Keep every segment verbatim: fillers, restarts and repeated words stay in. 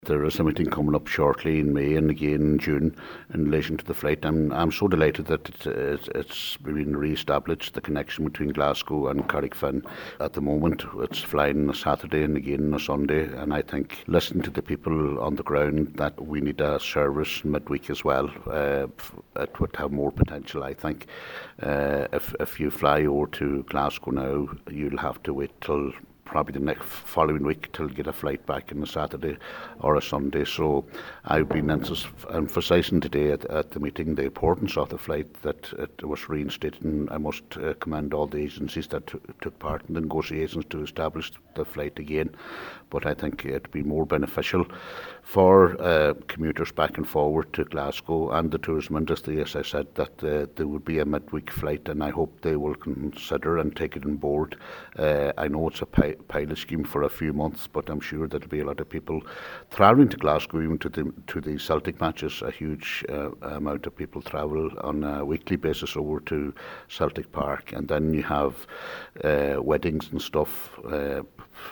There is a meeting coming up shortly in May and again in June in relation to the flight. I'm, I'm so delighted that it's, it's, it's been re-established, the connection between Glasgow and Carrickfinn. At the moment, it's flying on a Saturday and again on a Sunday, and I think listening to the people on the ground that we need a service midweek as well. Uh, it would have more potential, I think. Uh, if, if you fly over to Glasgow now, you'll have to wait till probably the next following week till you get a flight back on a Saturday or a Sunday. So I've been emphasising today at, at the meeting the importance of the flight, that it was reinstated, and I must uh, commend all the agencies that t- took part in the negotiations to establish the flight again. But I think it'd be more beneficial for uh, commuters back and forward to Glasgow and the tourism industry, as I said, that uh, there would be a midweek flight, and I hope they will consider and take it on board. Uh, I know it's a pi- pilot scheme for a few months, but I'm sure there'll be a lot of people travelling to Glasgow, even to the to the Celtic matches. A huge uh, amount of people travel on a weekly basis over to Celtic Park, and then you have uh, weddings and stuff, uh,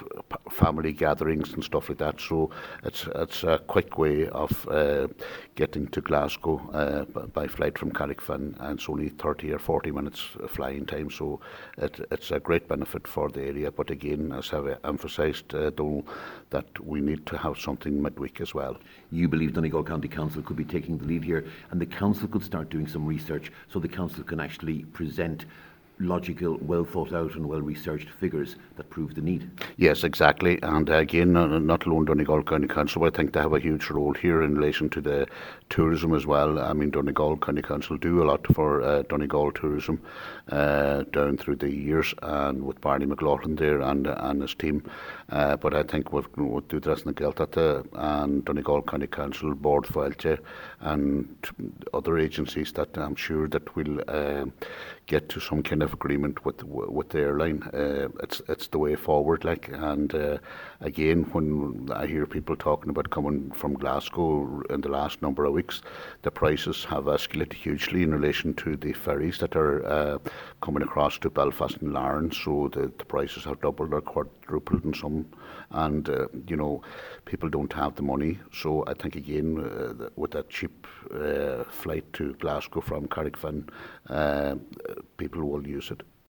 family gatherings and stuff like that. So it's it's a quick way of uh, getting to Glasgow uh, by flight from Carrickfinn, and it's only thirty or forty minutes flying time. So it, it's a great benefit for the area. But again, as I've emphasised, uh, though, that we need to have something midweek as well. You believe Donegal County Council could be taking the lead here, and the council could start doing some research, so the council can actually present logical, well thought out and well researched figures that prove the need. Yes, exactly. And uh, again, uh, not alone Donegal County Council, but I think they have a huge role here in relation to the tourism as well. I mean, Donegal County Council do a lot for uh, Donegal tourism uh, down through the years, and with Barney McLaughlin there and uh, and his team. Uh, but I think with, with Dúdras na Gaeltachta and Donegal County Council, Board Fáilte, and other agencies, that I'm sure that will uh, get to some kind of agreement with with the airline. Uh, it's it's the way forward, like. And uh, again, when I hear people talking about coming from Glasgow in the last number of weeks, the prices have escalated hugely in relation to the ferries that are uh, coming across to Belfast and Larne. So the, the prices have doubled or quadrupled in some, and uh, you know, people don't have the money. So I think again, uh, with that cheap uh, flight to Glasgow from Carrickfinn, uh, people will use it.